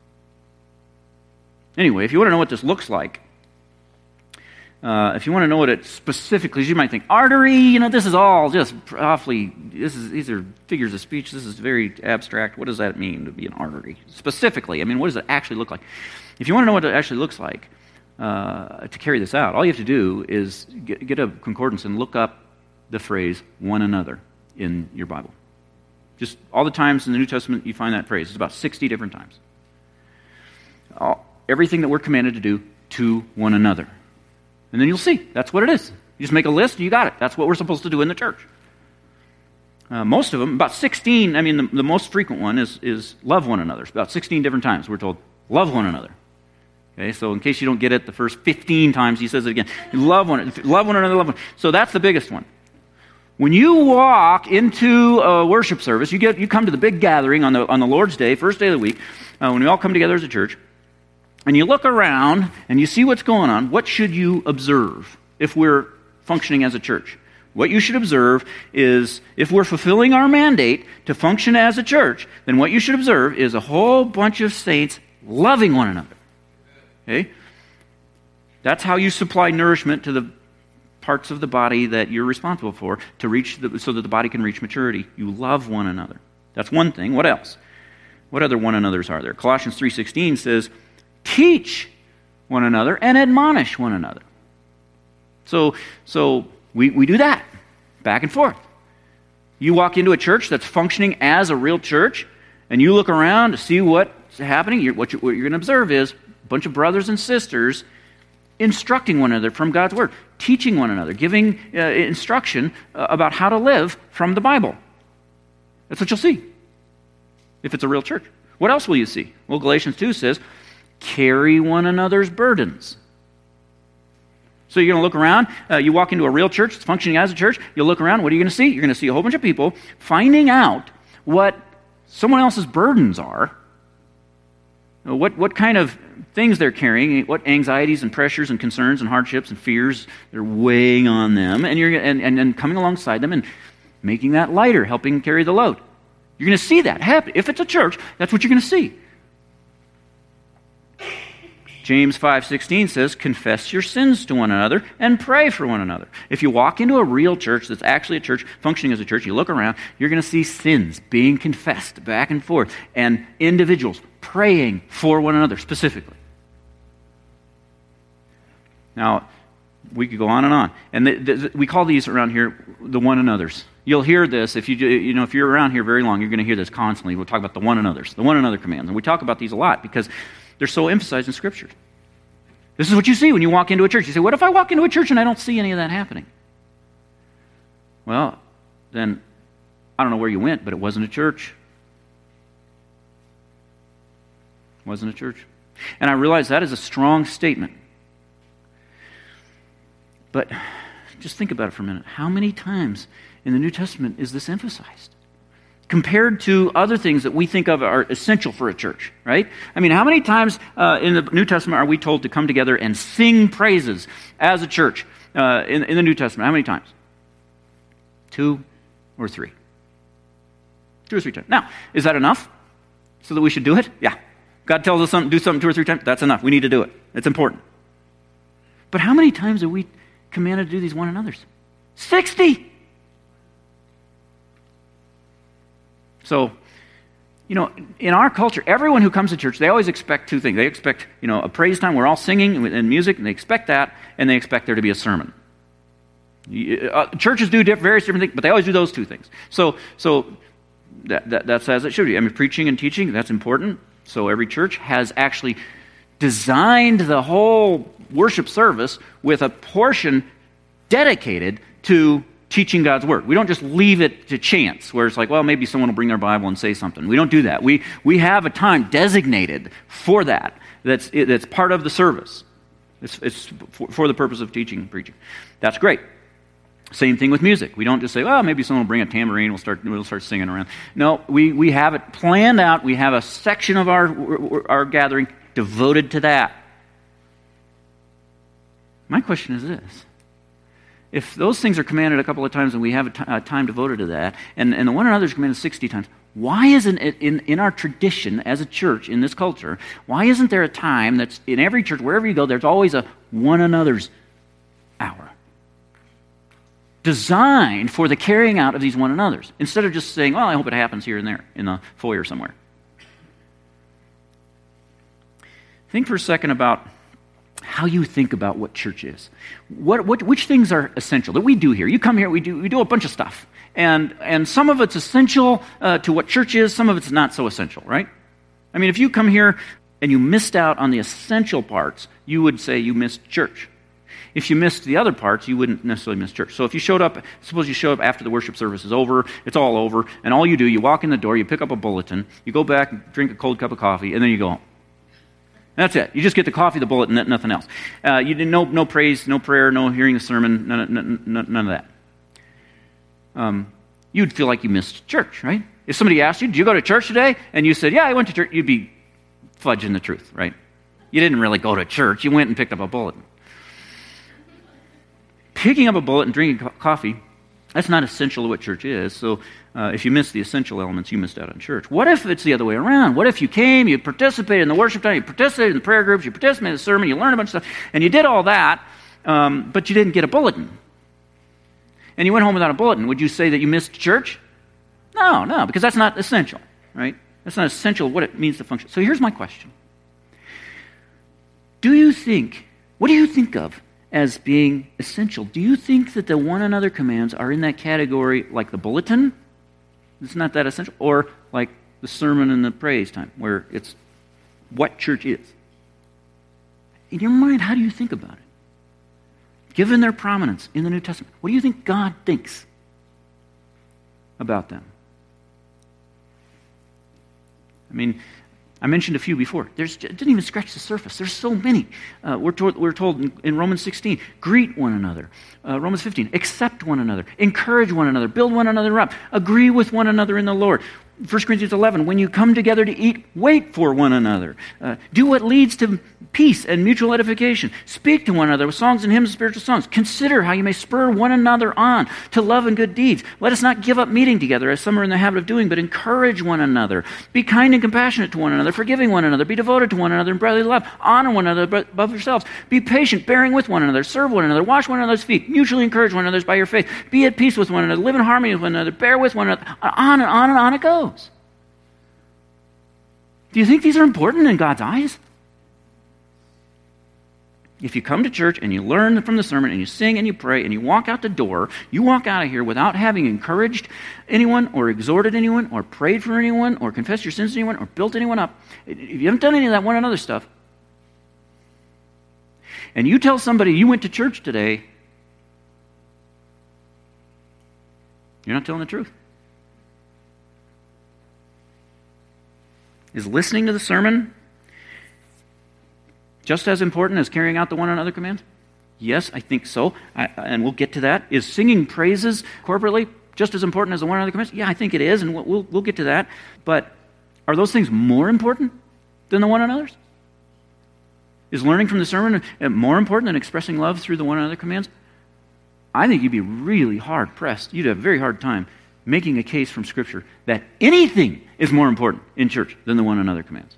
Anyway, if you want to know what this looks like, uh, if you want to know what it specifically is, you might think, artery, you know, this is all just awfully, this is, these are figures of speech, this is very abstract. What does that mean to be an artery? Specifically, I mean, what does it actually look like? If you want to know what it actually looks like uh, to carry this out, all you have to do is get, get a concordance and look up the phrase one another in your Bible. Just all the times in the New Testament you find that phrase. It's about sixty different times. All, everything that we're commanded to do to one another. And then you'll see, that's what it is. You just make a list and you got it. That's what we're supposed to do in the church. Uh, most of them, about sixteen, I mean the, the most frequent one is, is love one another. It's about sixteen different times we're told, love one another. Okay, so in case you don't get it, the first fifteen times he says it again. Love one, love one another, love one. So that's the biggest one. When you walk into a worship service, you get you come to the big gathering on the on the Lord's Day, first day of the week, uh, when we all come together as a church, and you look around and you see what's going on. What should you observe if we're functioning as a church? What you should observe is, if we're fulfilling our mandate to function as a church, then what you should observe is a whole bunch of saints loving one another. Okay? That's how you supply nourishment to the parts of the body that you're responsible for to reach the, so that the body can reach maturity. You love one another. That's one thing. What else? What other one another's are there? Colossians three sixteen says, teach one another and admonish one another. So, so we, we do that back and forth. You walk into a church that's functioning as a real church, and you look around to see what's happening, you're, what, you, what you're going to observe is a bunch of brothers and sisters instructing one another from God's Word, teaching one another, giving uh, instruction uh, about how to live from the Bible. That's what you'll see if it's a real church. What else will you see? Well, Galatians two says, carry one another's burdens. So you're going to look around, uh, you walk into a real church, it's functioning as a church, you'll look around, what are you going to see? You're going to see a whole bunch of people finding out what someone else's burdens are, what, what kind of things they're carrying, what anxieties and pressures and concerns and hardships and fears they're weighing on them, and you're and, and, and coming alongside them and making that lighter, helping carry the load. You're going to see that happen. If it's a church, that's what you're going to see. James five sixteen says, confess your sins to one another and pray for one another. If you walk into a real church that's actually a church, functioning as a church, you look around, you're going to see sins being confessed back and forth, and individuals praying for one another specifically. Now, we could go on and on. And the, the, we call these around here the one another's. You'll hear this, if you you know if you're around here very long, you're going to hear this constantly. We'll talk about the one another's, the one another commands. And we talk about these a lot because they're so emphasized in Scripture. This is what you see when you walk into a church. You say, what if I walk into a church and I don't see any of that happening? Well, then I don't know where you went, but it wasn't a church. It wasn't a church. And I realize that is a strong statement. But just think about it for a minute. How many times in the New Testament is this emphasized? Compared to other things that we think of are essential for a church, right? I mean, how many times uh, in the New Testament are we told to come together and sing praises as a church uh, in, in the New Testament? How many times? Two or three? Two or three times. Now, is that enough so that we should do it? Yeah. God tells us something, do something two or three times. That's enough. We need to do it. It's important. But how many times are we commanded to do these one another's? Sixty! So, you know, in our culture, everyone who comes to church, they always expect two things. They expect, you know, a praise time. We're all singing and music, and they expect that, and they expect there to be a sermon. Uh, churches do diff- various different things, but they always do those two things. So, so that, that, that's as it should be. I mean, preaching and teaching, that's important. So every church has actually designed the whole worship service with a portion dedicated to teaching God's Word. We don't just leave it to chance, where it's like, well, maybe someone will bring their Bible and say something. We don't do that. We we have a time designated for that. That's that's part of the service. It's, it's for, for the purpose of teaching and preaching. That's great. Same thing with music. We don't just say, well, maybe someone will bring a tambourine, we'll start we'll start singing around. No, we, we have it planned out. We have a section of our our gathering devoted to that. My question is this. If those things are commanded a couple of times and we have a, t- a time devoted to that, and, and the one another is commanded sixty times, why isn't it in, in our tradition as a church, in this culture, why isn't there a time that's in every church, wherever you go, there's always a one another's hour designed for the carrying out of these one another's, instead of just saying, well, I hope it happens here and there in the foyer somewhere. Think for a second about how you think about what church is. What, what, which things are essential that we do here? You come here, we do we do a bunch of stuff, and and some of it's essential uh, to what church is. Some of it's not so essential, right? I mean, if you come here and you missed out on the essential parts, you would say you missed church. If you missed the other parts, you wouldn't necessarily miss church. So if you showed up, suppose you show up after the worship service is over, it's all over, and all you do, you walk in the door, you pick up a bulletin, you go back, drink a cold cup of coffee, and then you go home. That's it. You just get the coffee, the bulletin, nothing else. Uh, you did no no praise, no prayer, no hearing a sermon, none, none, none, none of that. Um, you'd feel like you missed church, right? If somebody asked you, did you go to church today? And you said, yeah, I went to church, you'd be fudging the truth, right? You didn't really go to church. You went and picked up a bulletin. Picking up a bulletin, drinking co- coffee, that's not essential to what church is. So uh, if you miss the essential elements, you missed out on church. What if it's the other way around? What if you came, you participated in the worship time, you participated in the prayer groups, you participated in the sermon, you learned a bunch of stuff, and you did all that, um, but you didn't get a bulletin. And you went home without a bulletin. Would you say that you missed church? No, no, because that's not essential, right? That's not essential what it means to function. So here's my question. Do you think, what do you think of as being essential? Do you think that the one another commands are in that category like the bulletin? It's not that essential. Or like the sermon and the praise time, where it's what church is. In your mind, how do you think about it? Given their prominence in the New Testament, what do you think God thinks about them? I mean, I mentioned a few before. There's, it didn't even scratch the surface. There's so many. Uh, we're, told, we're told in, in Romans sixteen, greet one another. Uh, Romans fifteen, accept one another. Encourage one another. Build one another up. Agree with one another in the Lord. First Corinthians eleven, when you come together to eat, wait for one another. Uh, do what leads to peace and mutual edification. Speak to one another with songs and hymns and spiritual songs. Consider how you may spur one another on to love and good deeds. Let us not give up meeting together as some are in the habit of doing, but encourage one another. Be kind and compassionate to one another, forgiving one another. Be devoted to one another in brotherly love. Honor one another above yourselves. Be patient, bearing with one another. Serve one another. Wash one another's feet. Mutually encourage one another by your faith. Be at peace with one another. Live in harmony with one another. Bear with one another. On and on and on it goes. Do you think these are important in God's eyes? If you come to church and you learn from the sermon and you sing and you pray and you walk out the door, you walk out of here without having encouraged anyone or exhorted anyone or prayed for anyone or confessed your sins to anyone or built anyone up, if you haven't done any of that one another stuff, and you tell somebody you went to church today, you're not telling the truth. Is listening to the sermon just as important as carrying out the one another commands? Yes, I think so, I, and we'll get to that. Is singing praises corporately just as important as the one another commands? Yeah, I think it is, and we'll, we'll, we'll get to that. But are those things more important than the one another's? Is learning from the sermon more important than expressing love through the one another commands? I think you'd be really hard-pressed. You'd have a very hard time making a case from Scripture that anything is more important in church than the one another commands.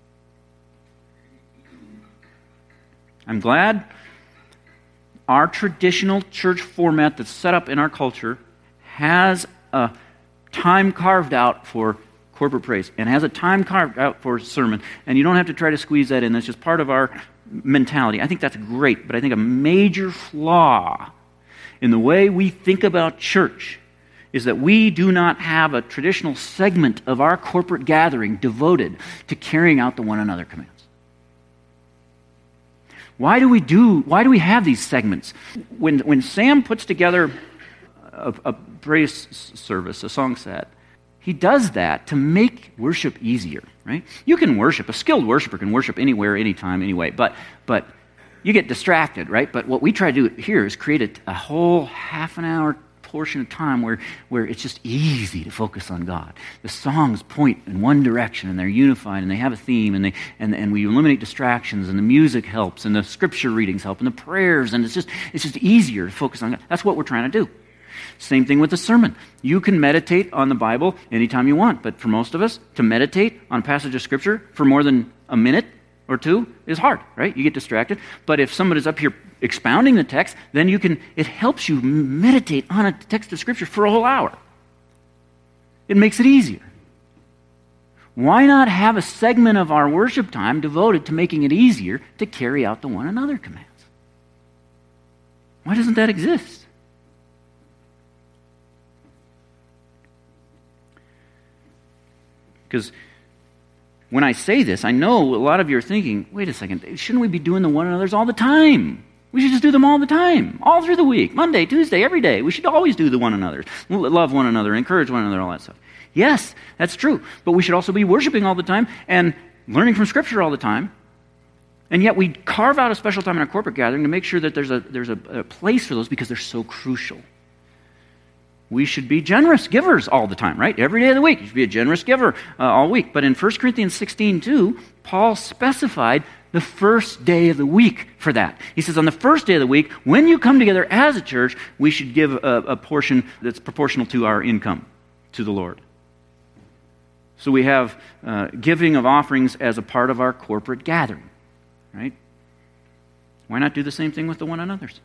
I'm glad our traditional church format that's set up in our culture has a time carved out for corporate praise and has a time carved out for sermon, and you don't have to try to squeeze that in. That's just part of our mentality. I think that's great, but I think a major flaw in the way we think about church is that we do not have a traditional segment of our corporate gathering devoted to carrying out the one another commands. Why do we do, why do we have these segments? When, when Sam puts together a, a praise service, a song set, he does that to make worship easier, right? You can worship, a skilled worshiper can worship anywhere, anytime, anyway, but, but you get distracted, right? But what we try to do here is create a, a whole half an hour portion of time where, where it's just easy to focus on God. The songs point in one direction and they're unified and they have a theme and they and, and we eliminate distractions and the music helps and the scripture readings help and the prayers and it's just it's just easier to focus on God. That's what we're trying to do. Same thing with the sermon. You can meditate on the Bible anytime you want, but for most of us, to meditate on a passage of scripture for more than a minute or two is hard, right? You get distracted. But if somebody's up here expounding the text, then you can, it helps you meditate on a text of Scripture for a whole hour. It makes it easier. Why not have a segment of our worship time devoted to making it easier to carry out the one another commands? Why doesn't that exist? Because when I say this, I know a lot of you are thinking, wait a second, shouldn't we be doing the one another's all the time? We should just do them all the time, all through the week, Monday, Tuesday, every day. We should always do the one another's, love one another, encourage one another, all that stuff. Yes, that's true, but we should also be worshiping all the time and learning from Scripture all the time. And yet we carve out a special time in our corporate gathering to make sure that there's a, there's a, a place for those because they're so crucial. We should be generous givers all the time, right? Every day of the week, you should be a generous giver uh, all week. But in First Corinthians sixteen two, Paul specified the first day of the week for that. He says on the first day of the week, when you come together as a church, we should give a, a portion that's proportional to our income to the Lord. So we have uh, giving of offerings as a part of our corporate gathering, right? Why not do the same thing with the one another's?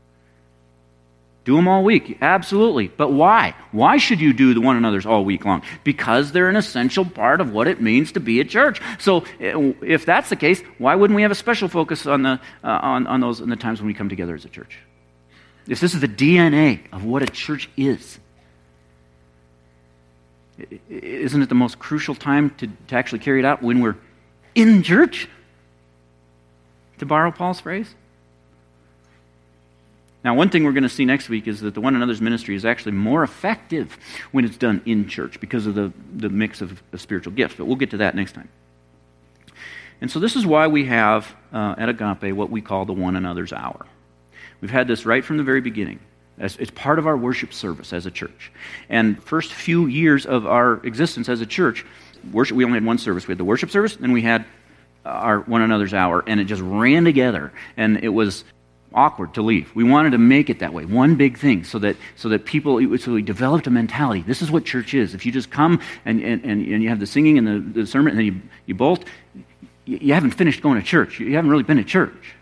Do them all week, absolutely. But why? Why should you do the one another's all week long? Because they're an essential part of what it means to be a church. So if that's the case, why wouldn't we have a special focus on the uh, on, on those in the times when we come together as a church? If this is the D N A of what a church is, Isn't it the most crucial time to, to actually carry it out when we're in church? To borrow Paul's phrase? Now, one thing we're going to see next week is that the one another's ministry is actually more effective when it's done in church because of the, the mix of, of spiritual gifts. But we'll get to that next time. And so this is why we have uh, at Agape what we call the one another's hour. We've had this right from the very beginning. As, it's part of our worship service as a church. And first few years of our existence as a church, worship, we only had one service. We had the worship service, then we had our one another's hour, and it just ran together. And it was awkward to leave. We wanted to make it that way, one big thing, so that so that people, so we developed a mentality. This is what church is. If you just come and and, and you have the singing and the, the sermon, and then you, you bolt, you, you haven't finished going to church. You haven't really been to church.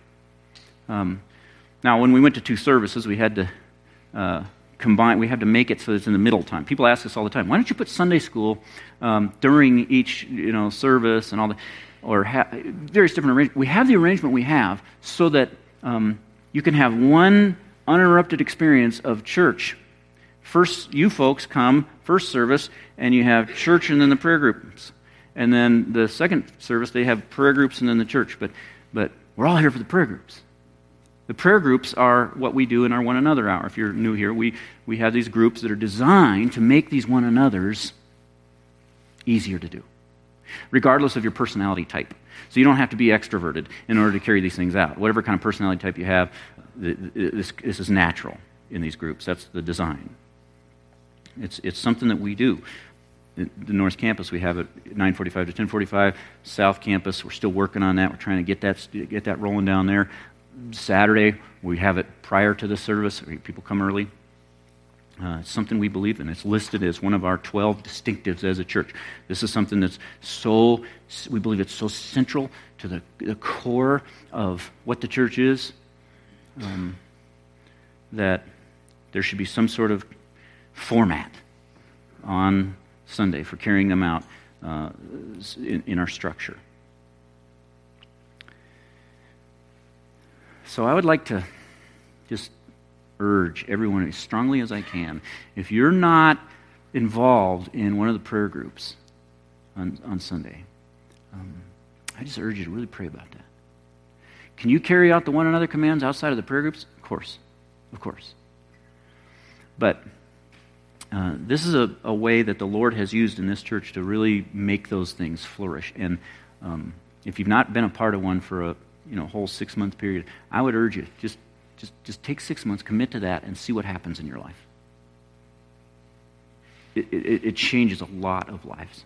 Um, now, when we went to two services, we had to uh, combine, we had to make it so it's in the middle time. People ask us all the time, why don't you put Sunday school um, during each you know service and all that, or ha- various different arrangements. We have the arrangement we have so that um, you can have one uninterrupted experience of church. First, you folks come, first service, and you have church and then the prayer groups. And then the second service, they have prayer groups and then the church. But but we're all here for the prayer groups. The prayer groups are what we do in our one another hour. If you're new here, we, we have these groups that are designed to make these one another's easier to do, regardless of your personality type. So you don't have to be extroverted in order to carry these things out. Whatever kind of personality type you have, this, this is natural in these groups. That's the design. It's it's something that we do. The North Campus, we have it nine forty-five to ten forty-five. South Campus, we're still working on that. We're trying to get that get that rolling down there. Saturday, we have it prior to the service. People come early. Uh, it's something we believe in. It's listed as one of our twelve distinctives as a church. This is something that's so, we believe it's so central to the, the core of what the church is, um, that there should be some sort of format on Sunday for carrying them out uh, in, in our structure. So I would like to just urge everyone as strongly as I can, if you're not involved in one of the prayer groups on, on Sunday, um, I just urge you to really pray about that. Can you carry out the one another commands outside of the prayer groups? Of course. Of course. But uh, this is a, a way that the Lord has used in this church to really make those things flourish. And um, if you've not been a part of one for a you know whole six-month period, I would urge you, just Just, just take six months, commit to that, and see what happens in your life. It, it, it changes a lot of lives.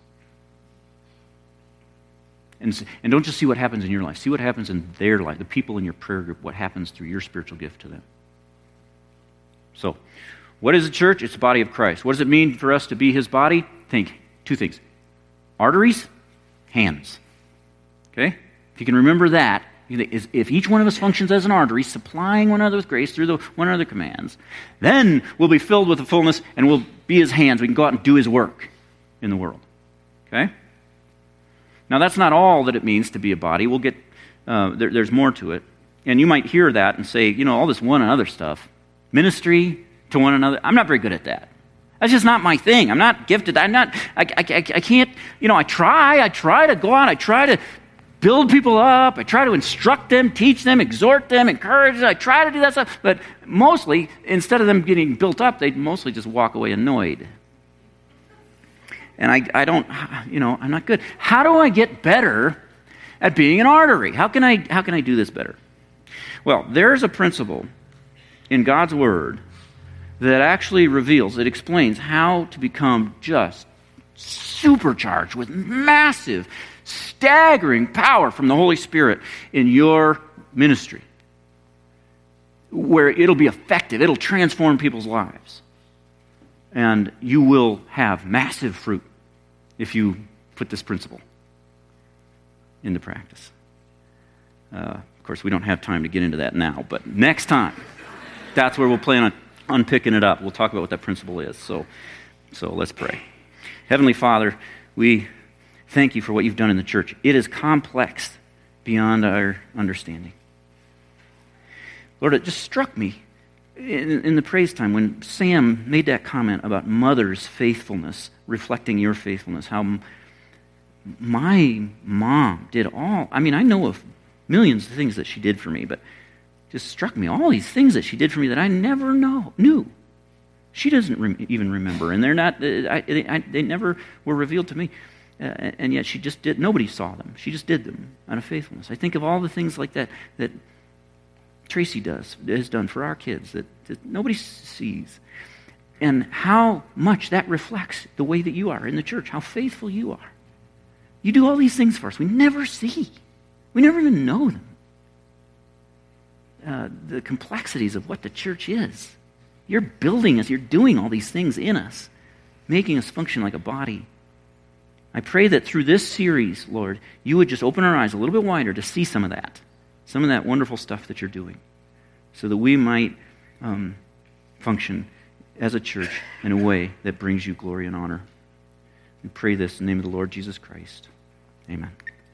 And, and don't just see what happens in your life. See what happens in their life, the people in your prayer group, what happens through your spiritual gift to them. So, what is a church? It's the body of Christ. What does it mean for us to be His body? Think, two things. Arteries, hands. Okay? If you can remember that, if each one of us functions as an artery, supplying one another with grace through the one another commands, then we'll be filled with the fullness and we'll be His hands. We can go out and do His work in the world. Okay? Now, that's not all that it means to be a body. We'll get, uh, there, there's more to it. And you might hear that and say, you know, all this one another stuff, ministry to one another, I'm not very good at that. That's just not my thing. I'm not gifted. I'm not, I, I, I can't, you know, I try, I try to go out, I try to build people up. I try to instruct them, teach them, exhort them, encourage them. I try to do that stuff. But mostly, instead of them getting built up, they mostly just walk away annoyed. And I, I don't, you know, I'm not good. How do I get better at being an artery? How can I, how can I do this better? Well, there's a principle in God's Word that actually reveals, it explains how to become just supercharged with massive, staggering power from the Holy Spirit in your ministry, where it'll be effective, it'll transform people's lives, and you will have massive fruit if you put this principle into practice. Uh, of course, we don't have time to get into that now, but next time, that's where we'll plan on unpicking it up. We'll talk about what that principle is. So, so let's pray. Heavenly Father, we thank You for what You've done in the church. It is complex beyond our understanding. Lord, it just struck me in, in the praise time, when Sam made that comment about mother's faithfulness, reflecting your faithfulness, how m- my mom did all, I mean, I know of millions of things that she did for me, but it just struck me, all these things that she did for me that I never know, knew. She doesn't re- even remember, and they're not, uh, I, I, they never were revealed to me. Uh, and yet she just did, nobody saw them. She just did them out of faithfulness. I think of all the things like that that Tracy does, has done for our kids, that, that nobody sees. And how much that reflects the way that you are in the church, how faithful you are. You do all these things for us. We never see. We never even know them. Uh, the complexities of what the church is. You're building us. You're doing all these things in us, making us function like a body. I pray that through this series, Lord, you would just open our eyes a little bit wider to see some of that, some of that wonderful stuff that you're doing, so that we might um, function as a church in a way that brings you glory and honor. We pray this in the name of the Lord Jesus Christ. Amen.